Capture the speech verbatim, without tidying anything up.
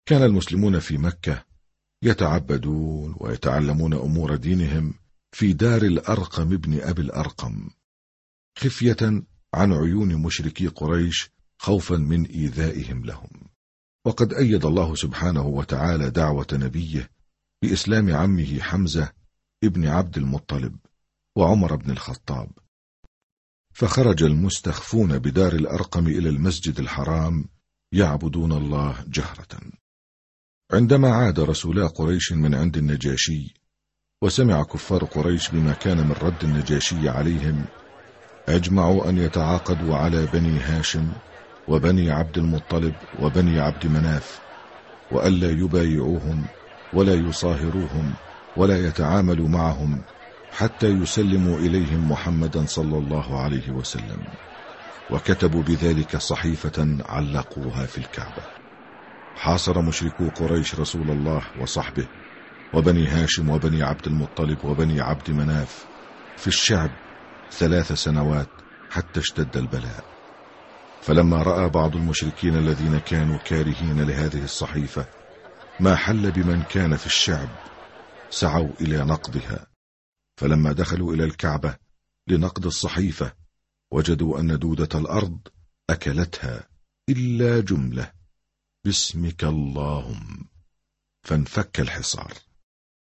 كان المسلمون في مكة يتعبدون ويتعلمون أمور دينهم في دار الأرقم ابن أبي الأرقم، خفية عن عيون مشركي قريش خوفا من إيذائهم لهم. وقد أيد الله سبحانه وتعالى دعوة نبيه بإسلام عمه حمزة ابن عبد المطلب وعمر بن الخطاب، فخرج المستخفون بدار الأرقم إلى المسجد الحرام يعبدون الله جهرة. عندما عاد رسولا قريش من عند النجاشي وسمع كفار قريش بما كان من رد النجاشي عليهم، أجمعوا أن يتعاقدوا على بني هاشم وبني عبد المطلب وبني عبد مناف، وألا يبايعوهم ولا يصاهروهم ولا يتعاملوا معهم حتى يسلموا إليهم محمدا صلى الله عليه وسلم. وكتبوا بذلك صحيفة علقوها في الكعبة. حاصر مشركو قريش رسول الله وصحبه وبني هاشم وبني عبد المطلب وبني عبد مناف في الشعب ثلاث سنوات حتى اشتد البلاء. فلما رأى بعض المشركين الذين كانوا كارهين لهذه الصحيفة ما حل بمن كان في الشعب سعوا إلى نقضها، فلما دخلوا إلى الكعبة لنقض الصحيفة وجدوا أن دودة الأرض أكلتها إلا جملة باسمك اللهم، فانفك الحصار.